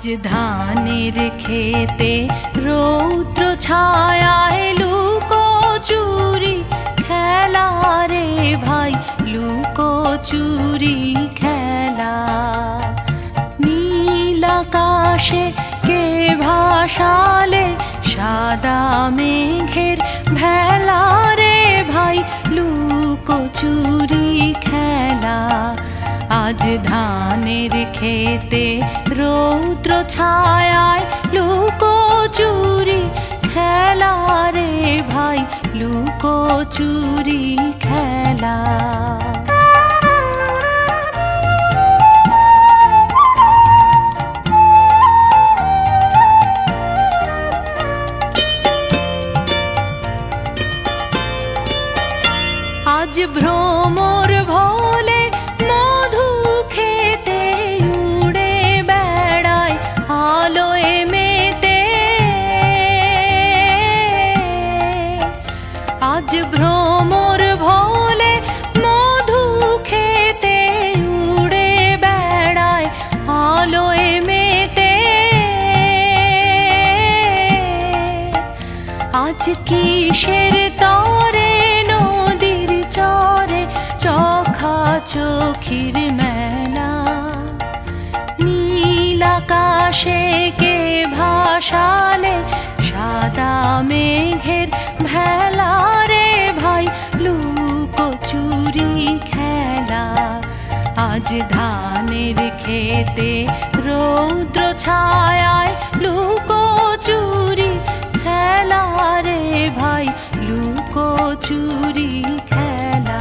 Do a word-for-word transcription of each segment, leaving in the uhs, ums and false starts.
আজ ধানের খেতে রৌদ্র ছায়ায় লুকোচুরি খেলা রে ভাই, লুকোচুরি খেলা। নীল আকাশে কে ভাসালে সাদা মেঘের ভেলা রে ভাই, লুকোচুরি খেলা। আজ ধানের খেতে রৌদ্র ছায়ায় লুকোচুরি খেলা রে ভাই, লুকোচুরি খেলা। আজ ভ্রমর ভোলে মধু খেতে উড়ে বেড়ায় আলোয় মেতে। আজ ভ্রমর ভোলে মধু খেতে উড়ে বেড়ায় আলোয় মেতে। আজ কিসের তরে নদীর চরে চোখা চোখির মেলা। নীল আকাশে কে ভাসালে সাদা মেঘের ভেলা রে ভাই, লুকোচুরি খেলা। আজ ধানের খেতে রৌদ্র ছায়ায় লুকোচুরি খেলা রে ভাই, লুকোচুরি খেলা।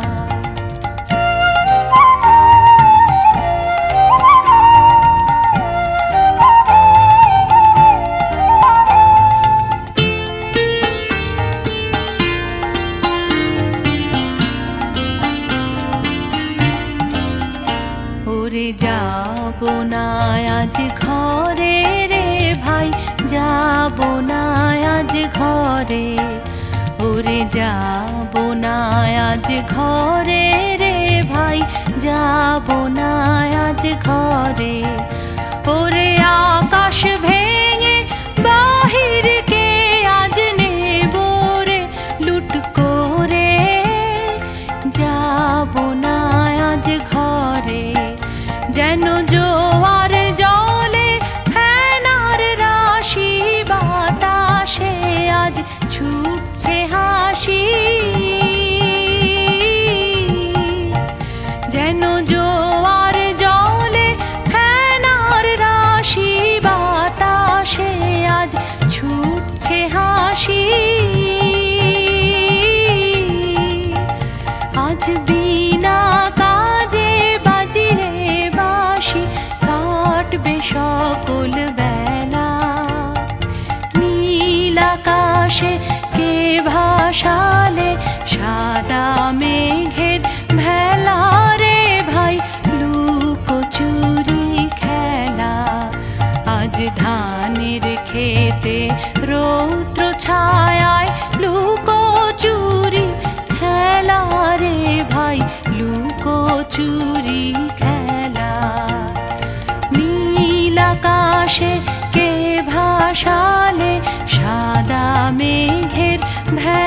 ওরে যাবো না আজ ঘরে রে ভাই, যাবো না আজ ঘরে। ওরে যাবো না আজ ঘরে রে ভাই, যাবো না আজ ঘরে। ওরে আকাশ ভেঙে বাহিরকে আজ নেবো রে লুট করে। যাবো না আজ ঘরে, যেন জোয়ার জলে ফেনার রাশি বাতাসে আজ ছুটছে হাসি। যেন জোয়ার জলে ফেনার রাশি বাতাসে আজ ছুটছে হাসি। আজ বিনা কাজে বাজিলে বাঁশি কাটবে সকল বেলা। নীল আকাশে কে ভাসালে সাদা মেঘের ভেলা রে ভাই, লুকোচুরি খেলা। আজ ধানের খেতে রৌদ্র ছায়ায় লুকোচুরি খেলা রে ভাই, লুকোচুরি খেলা। নীল আকাশে কে ভাসালে সাদা মেঘের ভেলা